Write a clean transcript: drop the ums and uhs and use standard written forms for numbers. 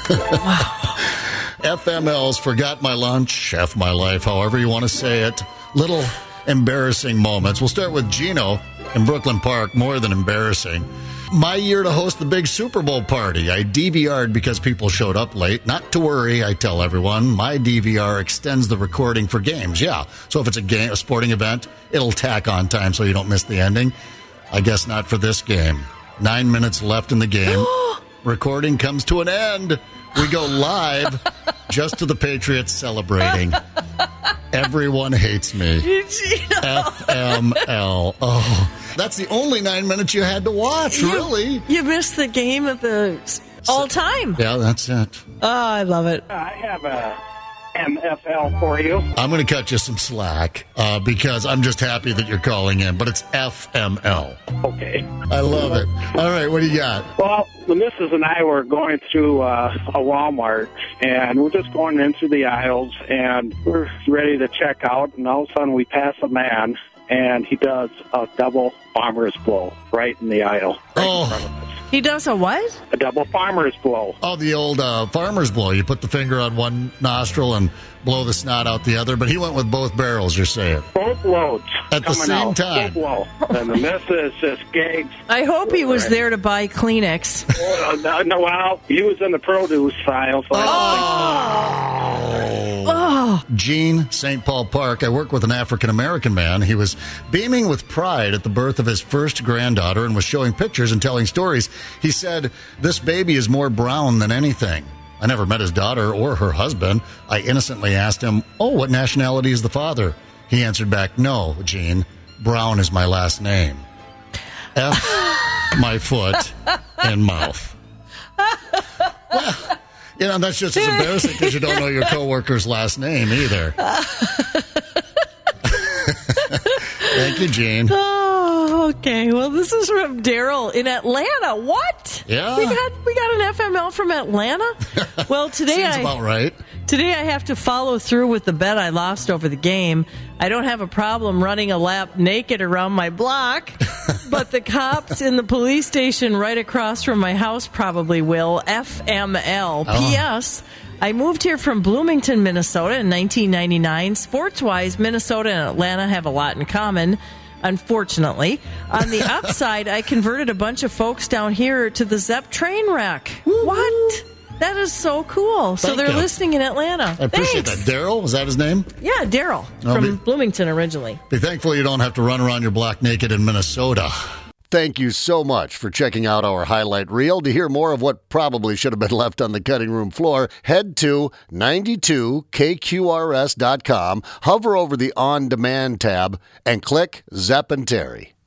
FML's Forgot My Lunch, F My Life, however you want to say it. Little embarrassing moments. We'll start with Gino in Brooklyn Park, more than embarrassing. My year to host the big Super Bowl party. I DVR'd because people showed up late. Not to worry, I tell everyone. My DVR extends the recording for games. Yeah, so if it's a sporting event, it'll tack on time so you don't miss the ending. I guess not for this game. 9 minutes left in the game. Recording comes to an end. We go live just to the Patriots celebrating. Everyone hates me. FML. Oh, that's the only 9 minutes you had to watch, really. You missed the game of the all time. Yeah, that's it. Oh, I love it. I have a MFL for you. I'm going to cut you some slack because I'm just happy that you're calling in, but it's FML. Okay. I love it. All right, what do you got? Well, the missus and I were going through a Walmart, and we're just going in through the aisles, and we're ready to check out, and all of a sudden we pass a man, and he does a double farmer's blow right in the aisle, right in front of us. He does a what? A double farmer's blow. Oh, the old farmer's blow. You put the finger on one nostril and blow the snot out the other, but he went with both barrels, you're saying. Both loads. At the same out, time. Full blow. And the missus just gags. I hope he was there to buy Kleenex. No, well, he was in the produce aisle, so Gene, St. Paul Park. I work with an African-American man. He was beaming with pride at the birth of his first granddaughter and was showing pictures and telling stories. He said, "This baby is more brown than anything." I never met his daughter or her husband. I innocently asked him, "Oh, what nationality is the father?" He answered back, "No, Gene, Brown is my last name." F my foot and mouth. Well, you know, that's just as embarrassing because you don't know your coworker's last name either. Thank you, Gene. Oh, okay. Well, this is from Daryl in Atlanta. What? Yeah. We got an FML from Atlanta? Well, today Seems about right. Today I have to follow through with the bet I lost over the game. I don't have a problem running a lap naked around my block, but the cops in the police station right across from my house probably will. FML. Oh. P.S. I moved here from Bloomington, Minnesota in 1999. Sports-wise, Minnesota and Atlanta have a lot in common, unfortunately. On the upside, I converted a bunch of folks down here to the Zepp train wreck. What? That is so cool. So they're listening in Atlanta. I appreciate that. Daryl, was that his name? Yeah, Daryl from Bloomington originally. Be thankful you don't have to run around your block naked in Minnesota. Thank you so much for checking out our highlight reel. To hear more of what probably should have been left on the cutting room floor, head to 92kqrs.com, hover over the On Demand tab, and click Zepp and Terry.